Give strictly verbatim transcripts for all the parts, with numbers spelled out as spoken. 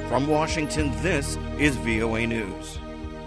From Washington, this is V O A News.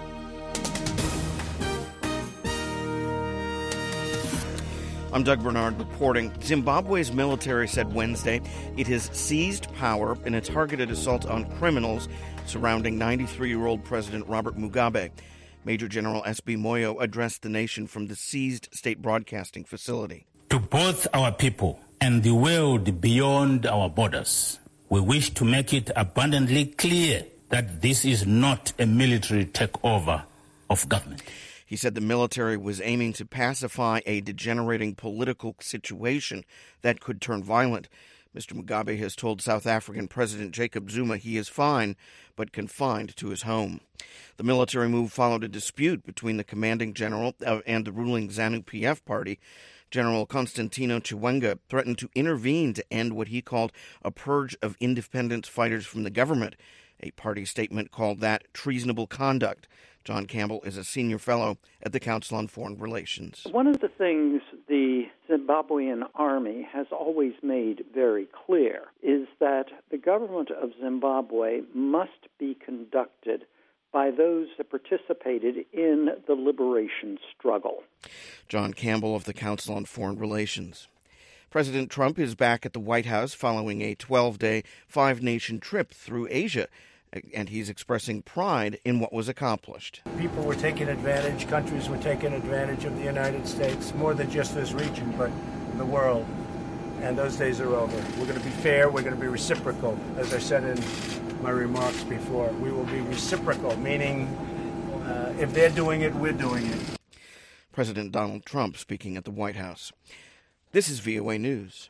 I'm Doug Bernard reporting. Zimbabwe's military said Wednesday it has seized power in a targeted assault on criminals surrounding ninety-three-year-old President Robert Mugabe. Major General S B Moyo addressed the nation from the seized state broadcasting facility. To both our people and the world beyond our borders, we wish to make it abundantly clear that this is not a military takeover of government. He said the military was aiming to pacify a degenerating political situation that could turn violent. Mister Mugabe has told South African President Jacob Zuma he is fine, but confined to his home. The military move followed a dispute between the commanding general and the ruling ZANU-P F party. General Constantino Chiwenga threatened to intervene to end what he called a purge of independence fighters from the government. A party statement called that treasonable conduct. John Campbell is a senior fellow at the Council on Foreign Relations. One of the things the Zimbabwean army has always made very clear is that the government of Zimbabwe must be conducted by those that participated in the liberation struggle. John Campbell of the Council on Foreign Relations. President Trump is back at the White House following a twelve-day, five-nation trip through Asia, and he's expressing pride in what was accomplished. People were taking advantage, countries were taking advantage of the United States, more than just this region, but the world. And those days are over. We're going to be fair, we're going to be reciprocal. As I said in my remarks before, we will be reciprocal, meaning uh, if they're doing it, we're doing it. President Donald Trump speaking at the White House. This is V O A News.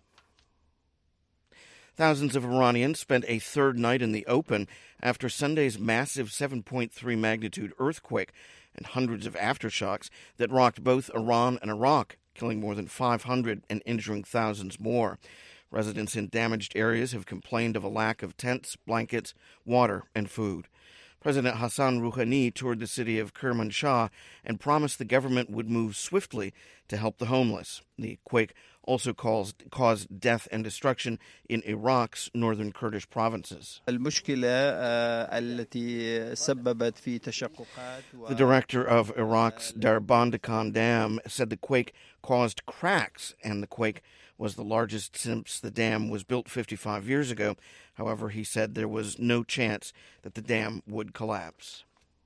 Thousands of Iranians spent a third night in the open after Sunday's massive seven point three magnitude earthquake and hundreds of aftershocks that rocked both Iran and Iraq, killing more than five hundred and injuring thousands more. Residents in damaged areas have complained of a lack of tents, blankets, water, and food. President Hassan Rouhani toured the city of Kermanshah and promised the government would move swiftly to help the homeless. The quake also caused, caused death and destruction in Iraq's northern Kurdish provinces. The director of Iraq's Darbandakhan Dam said the quake caused cracks, and the quake was the largest since the dam was built fifty-five years ago. However, he said there was no chance that the dam would collapse.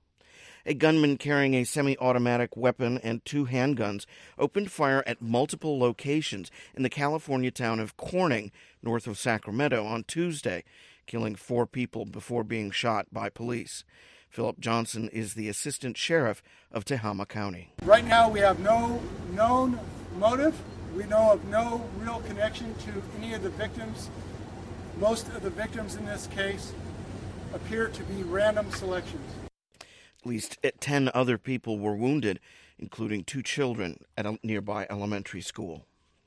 A gunman carrying a semi-automatic weapon and two handguns opened fire at multiple locations in the California town of Corning, north of Sacramento, on Tuesday, killing four people before being shot by police. Philip Johnson is the assistant sheriff of Tehama County. Right now, we have no known motive. We know of no real connection to any of the victims. Most of the victims in this case appear to be random selections. At least ten other people were wounded, including two children at a nearby elementary school.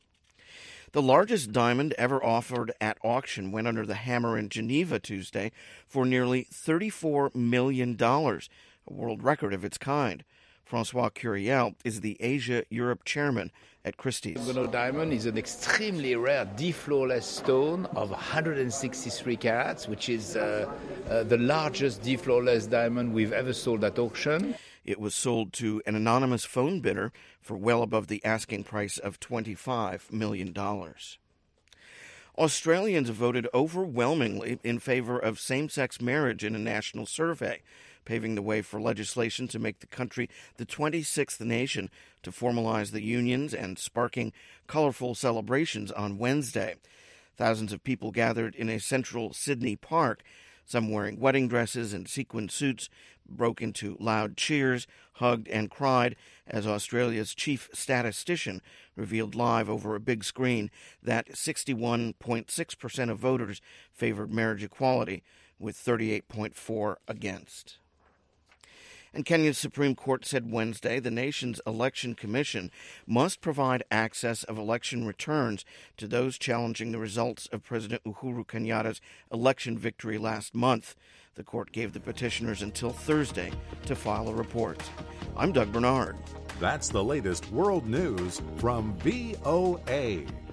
The largest diamond ever offered at auction went under the hammer in Geneva Tuesday for nearly thirty-four million dollars, a world record of its kind. Francois Curiel is the Asia-Europe chairman at Christie's. The Gounod diamond is an extremely rare D-flawless stone of one hundred sixty-three carats, which is uh, uh, the largest D-flawless diamond we've ever sold at auction. It was sold to an anonymous phone bidder for well above the asking price of twenty-five million dollars. Australians voted overwhelmingly in favor of same-sex marriage in a national survey, paving the way for legislation to make the country the twenty-sixth nation to formalize the unions and sparking colorful celebrations on Wednesday. Thousands of people gathered in a central Sydney park, some wearing wedding dresses and sequin suits, broke into loud cheers, hugged and cried as Australia's chief statistician revealed live over a big screen that sixty-one point six percent of voters favored marriage equality, with thirty-eight point four percent against. And Kenya's Supreme Court said Wednesday the nation's election commission must provide access of election returns to those challenging the results of President Uhuru Kenyatta's election victory last month. The court gave the petitioners until Thursday to file a report. I'm Doug Bernard. That's the latest world news from V O A.